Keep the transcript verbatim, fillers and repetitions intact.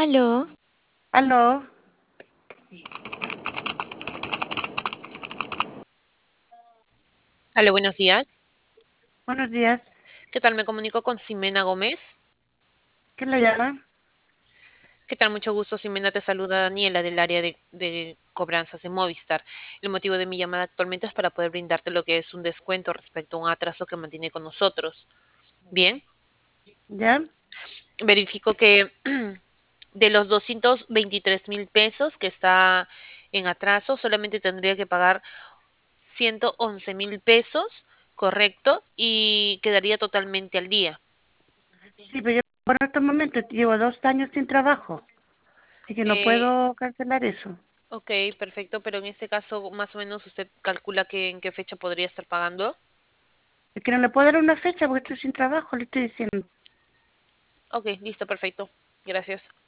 Aló, Aló, Aló, buenos días. buenos días. ¿Qué tal? Me comunico con Ximena Gómez. ¿Quién la llama? ¿Qué tal? Mucho gusto, Ximena. Te saluda Daniela del área de, de cobranzas de Movistar. El motivo de mi llamada actualmente es para poder brindarte lo que es un descuento respecto a un atraso que mantiene con nosotros. Bien, ¿Ya? verifico que de los doscientos veintitrés mil pesos que está en atraso, solamente tendría que pagar ciento once mil pesos, correcto, y quedaría totalmente al día. Sí, pero yo por estos momentos llevo dos años sin trabajo, así que no Eh, puedo cancelar eso. Ok, perfecto, pero en este caso, más o menos, usted calcula que en qué fecha podría estar pagando. Es que no le puedo dar una fecha porque estoy sin trabajo, le estoy diciendo. Ok, listo, perfecto. Gracias.